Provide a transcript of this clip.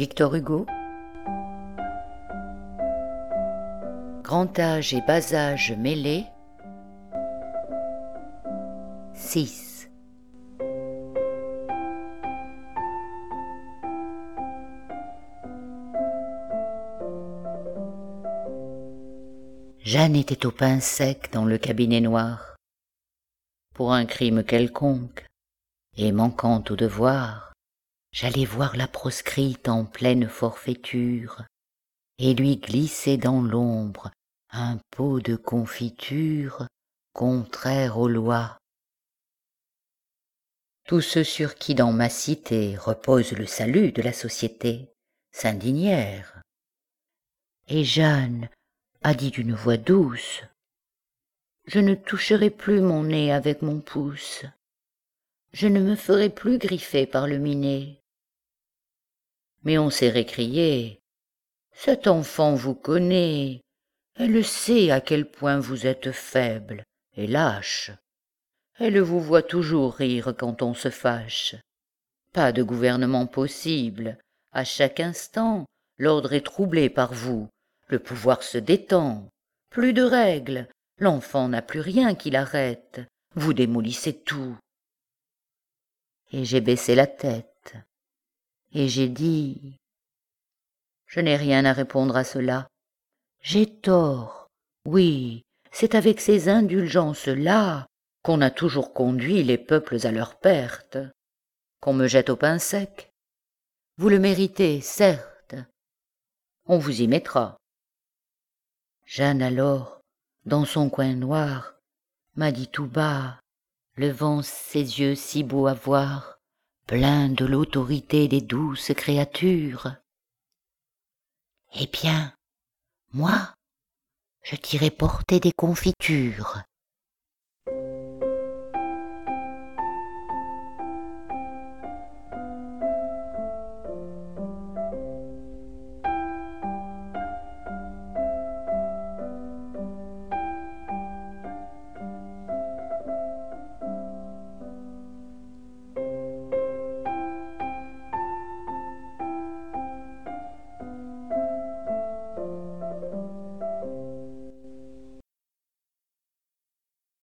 Victor Hugo. Grand âge et bas âge mêlés. 6. Jeanne était au pain sec dans le cabinet noir. Pour un crime quelconque, et manquant au devoir, j'allais voir la proscrite en pleine forfaiture, et lui glisser dans l'ombre un pot de confiture contraire aux lois. Tous ceux sur qui dans ma cité repose le salut de la société s'indignèrent. Et Jeanne a dit d'une voix douce: je ne toucherai plus mon nez avec mon pouce, je ne me ferai plus griffer par le minet. Mais on s'est récrié: cette enfant vous connaît, elle sait à quel point vous êtes faible et lâche. Elle vous voit toujours rire quand on se fâche. Pas de gouvernement possible, à chaque instant, l'ordre est troublé par vous, le pouvoir se détend, plus de règles, l'enfant n'a plus rien qui l'arrête, vous démolissez tout. Et j'ai baissé la tête, et j'ai dit: je n'ai rien à répondre à cela. J'ai tort, oui, c'est avec ces indulgences-là qu'on a toujours conduit les peuples à leur perte, qu'on me jette au pain sec. Vous le méritez, certes, on vous y mettra. Jeanne alors, dans son coin noir, m'a dit tout bas, levant ses yeux si beaux à voir, pleins de l'autorité des douces créatures: eh bien, moi, je t'irai porter des confitures.